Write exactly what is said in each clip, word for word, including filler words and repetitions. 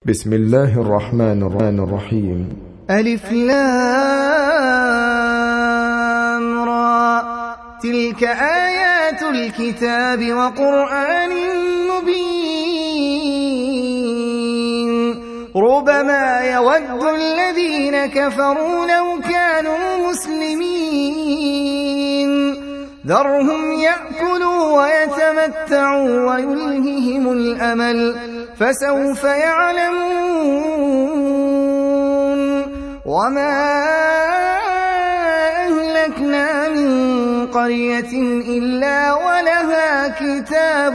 بسم الله الرحمن الرحيم. ألف لام را، تلك آيات الكتاب وقرآن مبين. ربما يود الذين كفروا لو كانوا مسلمين، ذرهم يأكلوا ويتمتعوا ويلههم الأمل، فسوف يعلمون. وما أهلكنا من قرية إلا ولها كتاب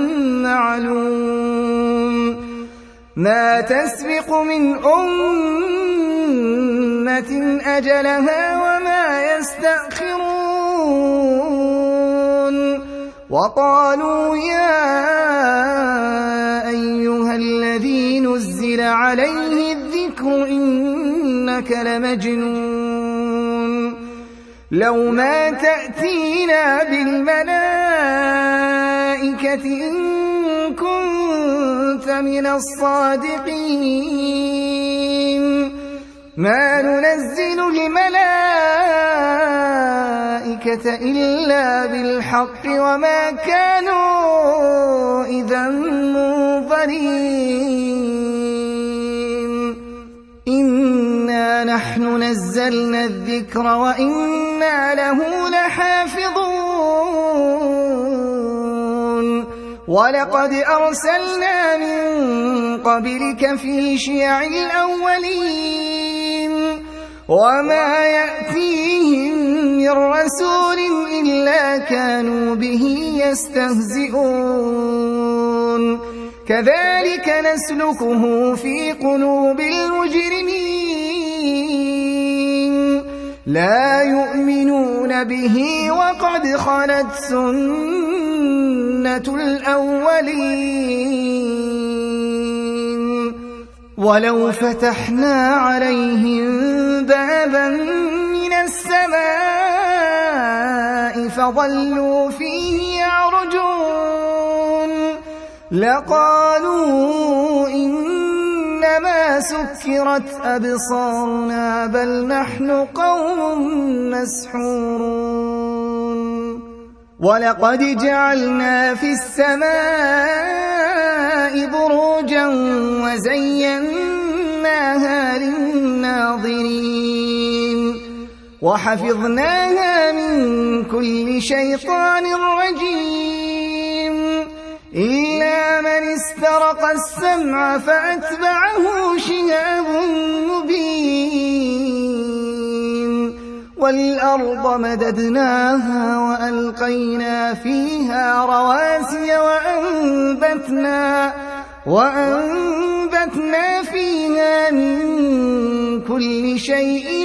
معلوم، ما تسبق من أمة أجلها وما يستأخرون. وقالوا يا أيها الذي نزل عليه الذكر إنك لمجنون، لو ما تأتينا بالملائكة إن كنت من الصادقين. ما ننزل الملائكة إلا بالحق وما كانوا إذا منظرين. إنا نحن نزلنا الذكر وإنا له لحافظون. ولقد أرسلنا من قبلك في شيع الأولين، وما يأتيهم من رسول إلا كانوا به يستهزئون. كذلك نسلكه في قلوب المجرمين، لا يؤمنون به وقد خلت سنة الأولين. ولو فتحنا عليهم بابا من السماء فظلوا فيه يعرجون لقالوا إنما سكرت أبصارنا بل نحن قوم مسحورون. ولقد جعلنا في السماء بروجا وزيناها للناظرين، وحفظناها من كل شيطان رجيم، إلا من استرق السمع فأتبعه شهاب مبين. والأرض مددناها وألقينا فيها رواسي وأنبتنا, وأنبتنا فيها من كل شيء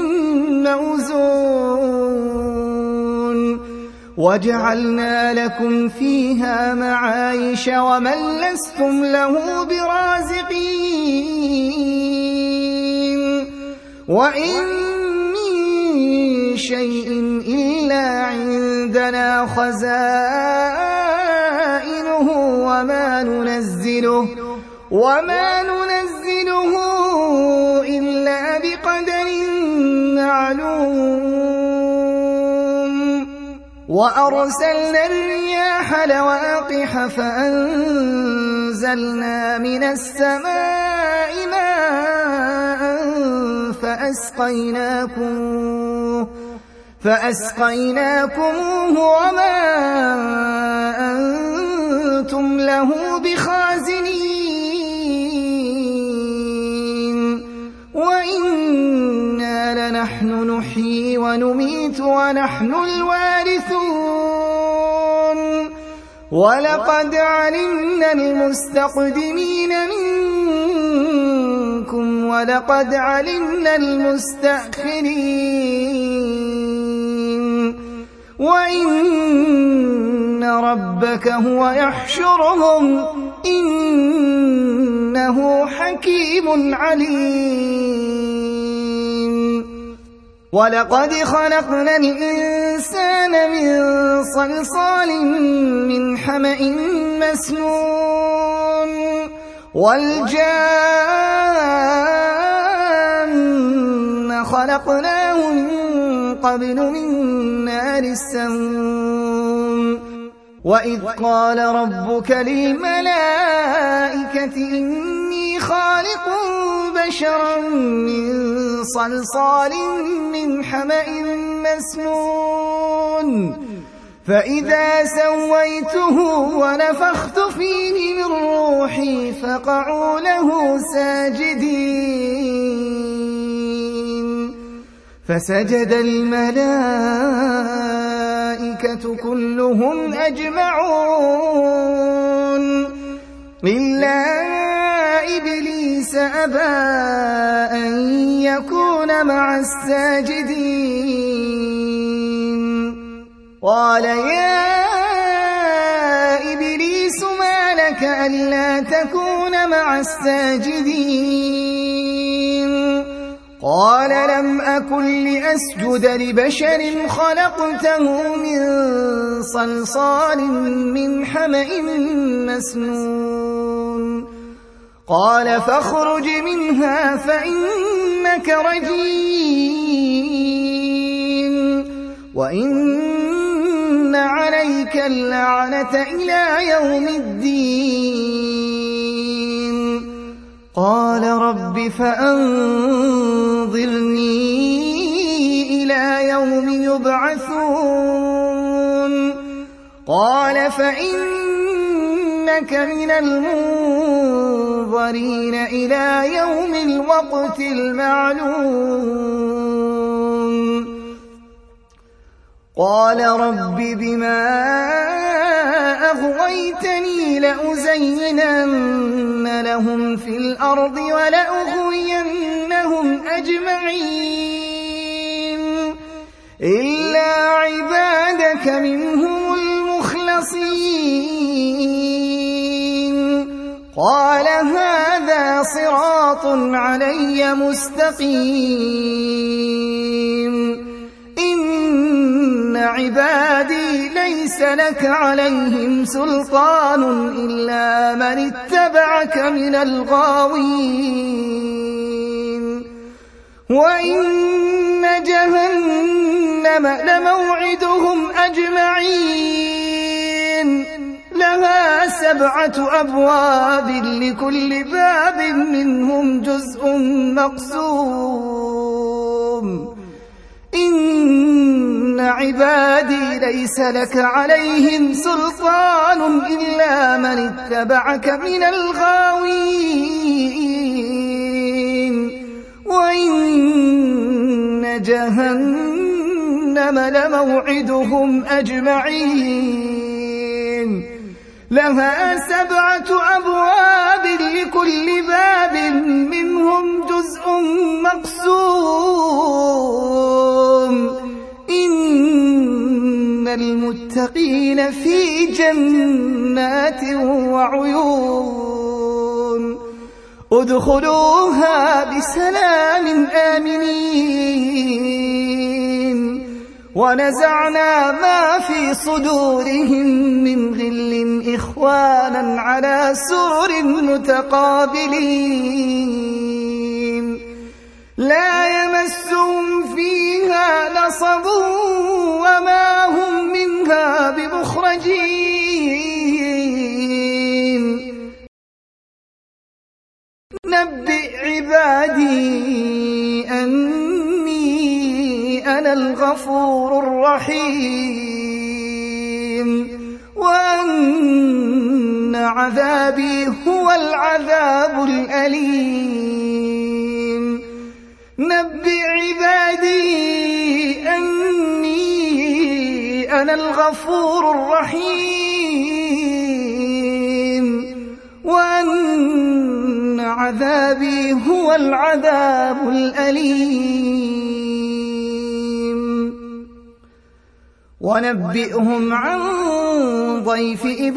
موزون. وجعلنا لكم فيها معايش ومن لستم له برازقين. وإن شيء إلا عندنا خزائنه وما ننزله وما ننزله إلا بقدر معلوم. وأرسلنا الرياح لواقح فأنزلنا من السماء ماء فأسقيناكم فأسقيناكموه وما أنتم له بخازنين. وإنا لنحن نحيي ونميت ونحن الوارثون. ولقد علمنا المستقدمين منكم ولقد علمنا المستأخرين. وإن ربك هو يحشرهم إنه حكيم عليم. ولقد خلقنا الإنسان من صلصال من حمأ مسنون والجان الجان خلقناه من قبل من نار السموم وإذ قال ربك للملائكة إني خالق بشرا من صلصال من حمأ مسنون فإذا سويته ونفخت فيه من روحي فقعوا له ساجدين فسجد الملائكة كلهم أجمعون إلا إبليس أبى أن يكون مع الساجدين قال يا إبليس ما لك ألا تكون مع الساجدين قال لم أكن لأسجد لبشر خلقته من صلصال من حمأ مسنون قال فاخرج منها فإنك رجيم وإن عليك اللعنة إلى يوم الدين قال رب فأنظرني إلى يوم يبعثون قال فإنك من المنظرين إلى يوم الوقت المعلوم قال رب بما أغويتني لأزينن لهم في الأرض ولأغوينهم أجمعين إلا عبادك منهم المخلصين قال هذا صراط علي مستقيم إن عبادي ليس لك عليهم سلطان إلا من اتبعك من الغاوين وإن جهنم لموعدهم أجمعين لها سبعة أبواب لكل باب منهم جزء مقسوم إن عبادي ليس لك عليهم سلطان إلا من اتبعك من الغاوين وإن جهنم لموعدهم أجمعين لها سبعة أبواب لكل باب منهم جزء مقسوم إن المتقين في جنات وعيون ادخلوها بسلام آمنين ونزعنا ما في صدورهم من غل إخوانا على سرر متقابلين لا يمسهم فيها نصب وما هم منها بمخرجين نبئ عبادي أني أنا الغفور الرحيم وأن عذابي هو العذاب الأليم نبئ عبادي أني أنا الغفور الرحيم وأن عذابي هو العذاب الأليم ونبئهم عن ضيف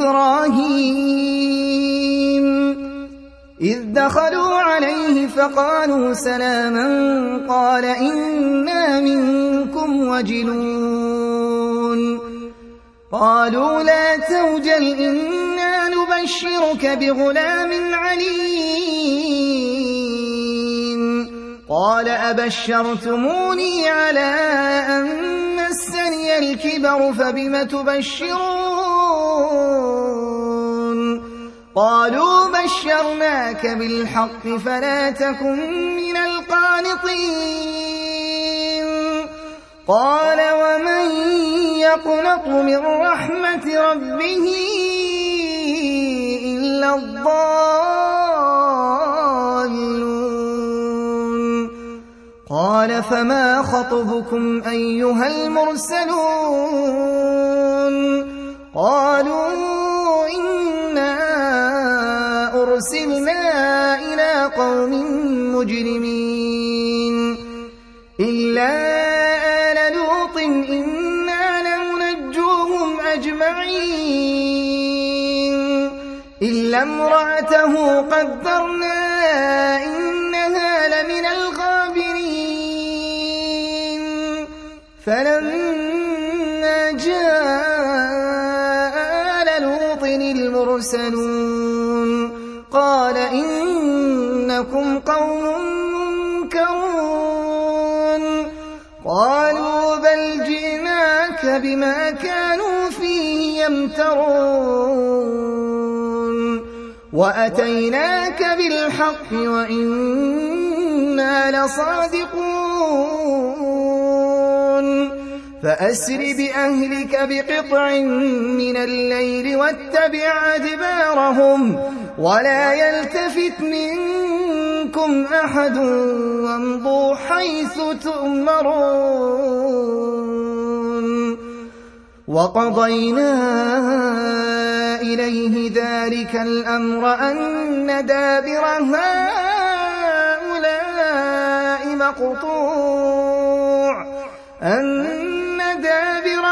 إبراهيم إذ دخلوا عليه فقالوا سلاما قال إنا منكم وجلون قالوا لا توجل إنا نبشرك بغلام عليم قال أبشرتموني على أن مسني الكبر فبم تبشرون قالوا بشرناك بالحق فلا تكن من القانطين قال ومن يقنط من رحمة ربه إلا الضالون قال فما خطبكم أيها المرسلون قالوا إنا أرسلنا إلى قوم مجرمين إلا آل لوط إنا لمنجوهم أجمعين إلا امرأته قدرنا إنها لمن الغابرين فلما جاء آل لوط المرسلون قال إنكم قوم منكرون قالوا بل جئناك بما كانوا فيه يمترون وأتيناك بالحق وإنا لصادقون فأسر بأهلك بقطع من الليل واتبع أدبارهم ولا يلتفت منكم أحد وامضوا حيث تؤمرون وقضينا إليه ذلك الأمر أن دابر هؤلاء مقطوع أن دابر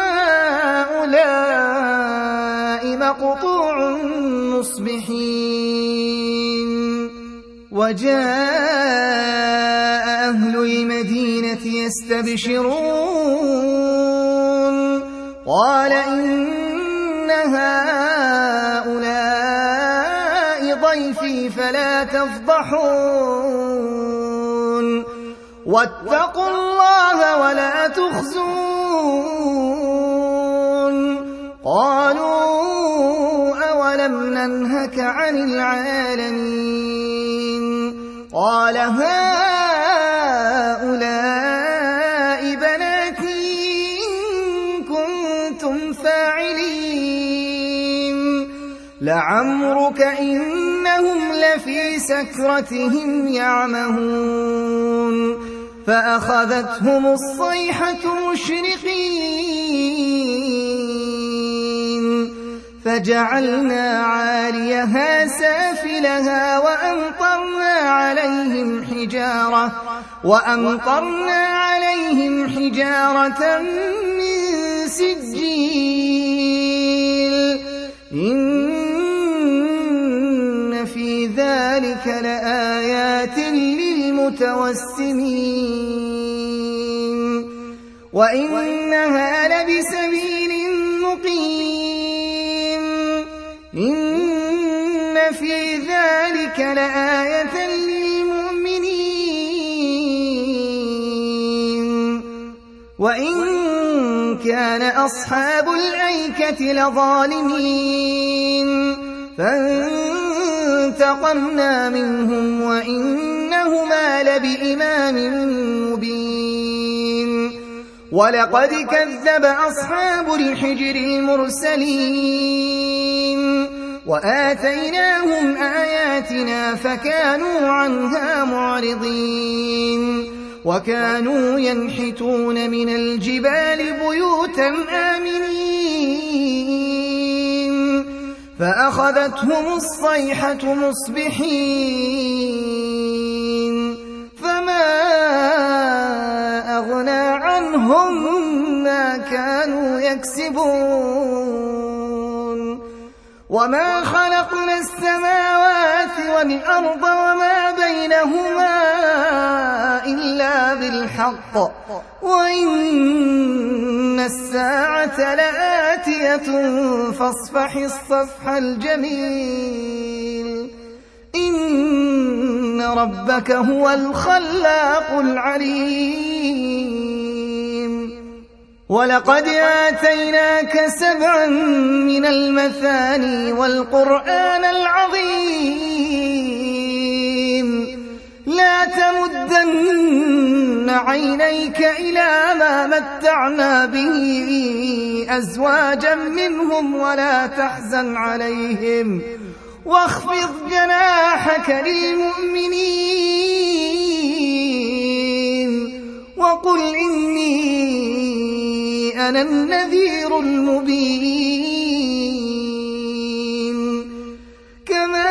هؤلاء مقطوع مصبحين وجاء أهل المدينة يستبشرون قال إن هؤلاء ضيفي فلا تفضحون واتقوا الله ولا تخزون قالوا أولم ننهك عن العالمين قال هؤلاء بناتي إن كنتم فاعلين لعمرك إنهم لفي سكرتهم يعمهون فأخذتهم الصيحة مشرقين فجعلنا عاليها سافلها وأمطرنا عليهم حجارة وأمطرنا عليهم حجارة من سجيل إن في ذلك لآيات للمتوسمين وإنها لبسبيل مقيم إن في ذلك لآية للمؤمنين وإن كان أصحاب الأيكة لظالمين فانتقمنا منهم وإنهما لبإمام مبين ولقد كذب أصحاب الحجر المرسلين وآتيناهم آياتنا فكانوا عنها معرضين وكانوا ينحتون من الجبال بيوتا آمنين فأخذتهم الصيحة مصبحين فما أغنى عنهم ما كانوا يكسبون وما خلقنا السماوات والأرض وما بينهما إلا بالحق وإن الساعة لآتية فاصفح الصفح الجميل إن ربك هو الخلاق العليم. ولقد آتيناك سبعا من المثاني والقرآن العظيم. لا تمدن عينيك إلى ما متعنا به أزواجا منهم ولا تحزن عليهم واخفض جناحك للمؤمنين وقل إني أنا النذير المبين. كما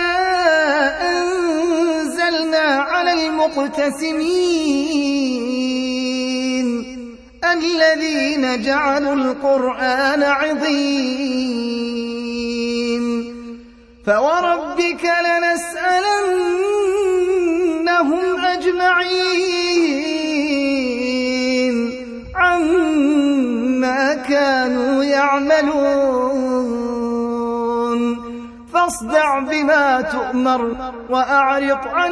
أنزلنا على المقتسمين الذين جعلوا القرآن عظيم. فوربك لنسألنهم أجمعين عما كانوا يعملون. فاصدع بما تؤمر وأعرض عن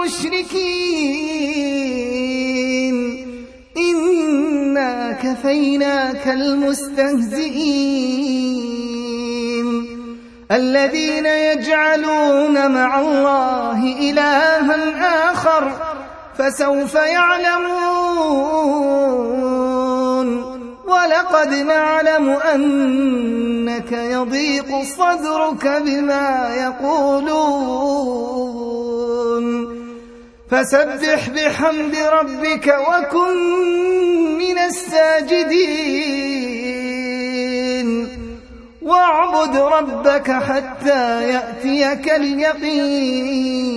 المشركين إنا كفيناك المستهزئين الذين يجعلون مع الله إلها آخر فسوف يعلمون. ولقد نعلم أنك يضيق صدرك بما يقولون فسبح بحمد ربك وكن من الساجدين واعبد ربك حتى يأتيك اليقين.